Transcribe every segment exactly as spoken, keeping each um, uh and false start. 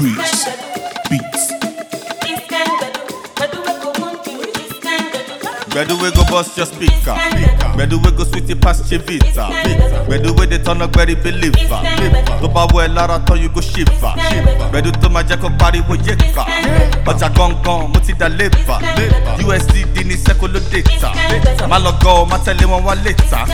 Chris Beats. Bedu we go bust your speaker. Bedu we go sweet you past your vita. Bedu we the turn up very believer. To ba we lara turn you go shiver. Bedu to my jack up party wo yeka. Oja gongon mo ti da leva. U S D D ni sekolo data. Ma lo go ma tell won wa later.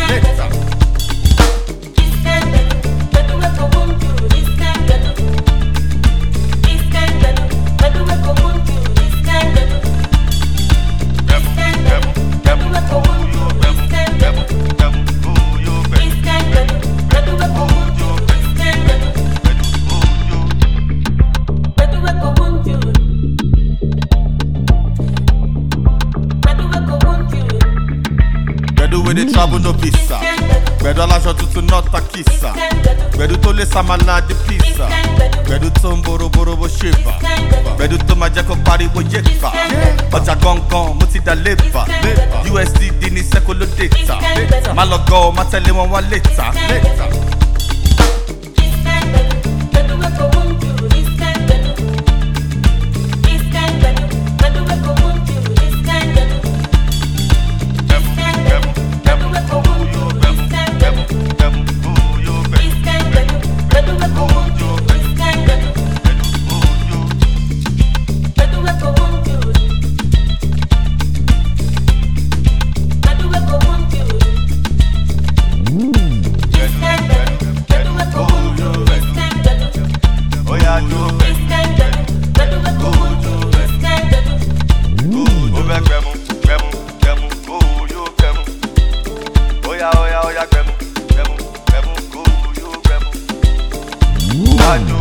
Bedu we dey travel no visa. Bedu alasho tutu not a kissa. Bedu to le samala the pizza. Bedu to mboro boro bo shiva. Bedu to ma jeko party wo yeka. Oja gongon mo ti da leva. U S D D ni sekolo data. Ma lo go ma tell won wa later. I do.